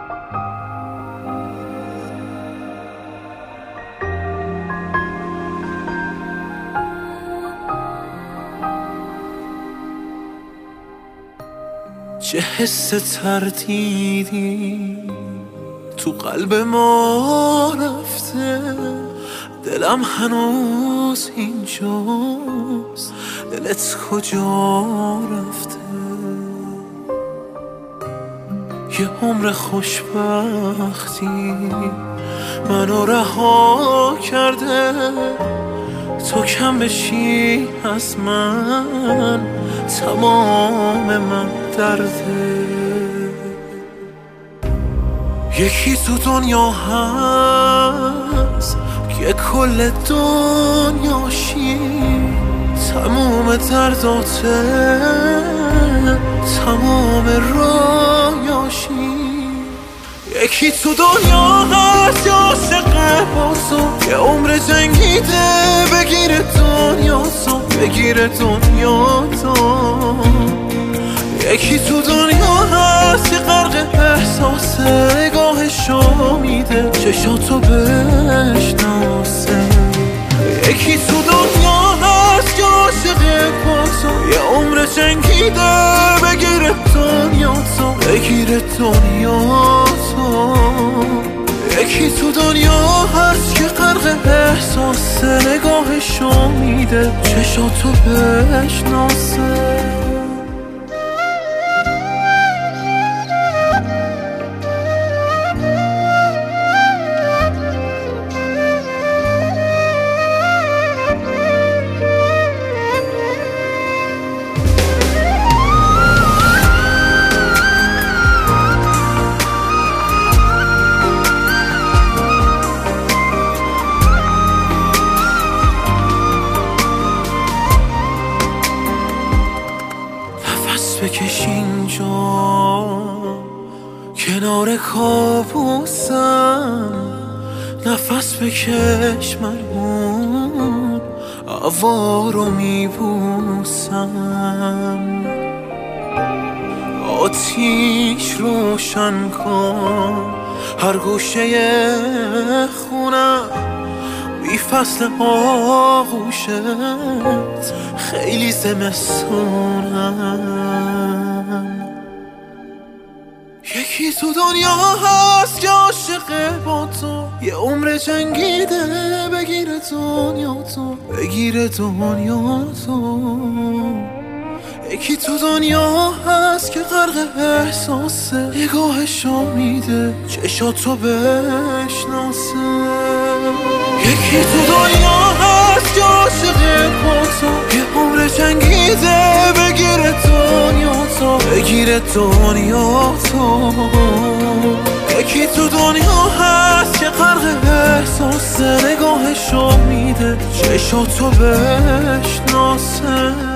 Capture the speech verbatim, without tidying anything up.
چه حس تردیدی تو قلب ما رفته، دلم هنوز اینجاست، دلت کجا رفته؟ یه عمر خوشبختی منو رها کرده، تو کم بشی از من تمام من درده. یکی تو دنیا هست که کل دنیاشی، تمام درداته تمام رایاشی. یکی تو دنیا هست یا عاشق بازو، یه عمر جنگیده بگیره دنیا تو، بگیره دنیا تو. یکی تو دنیا هست که غرق احساسه، نگاهشو میده چشاتو بشناسه. یکی تو دنیا هست که عاشق بازو، یه عمر جنگیده بگیره دنیا تو، بگیره دنیا تو. یکی تو دنیا هست که غرق احساسه، نگاهشو میده چشاتو بشناسه. بکش اینجا کنار کابوسم، نفس بکش من اون هوا رو میبوسم. آتیش روشن کن هر گوشه خونم، بی فصل آغوشت خیلی زمستونم. یکی تو دنیا هست که عاشق با تو، یه عمر جنگیده بگیره دنیا تو، بگیره دنیا تو. یکی تو دنیا هست که غرق احساسه، نگاهشو میده چشاتو بشناسه. یکی تو دنیا هست که عاشق با تو، یه عمر جنگیده بگیره دنیا تو، بگیره دنیا تو. یکی تو دنیا هست که غرق احساسه، نگاهشو میده چشاتو بشناسه.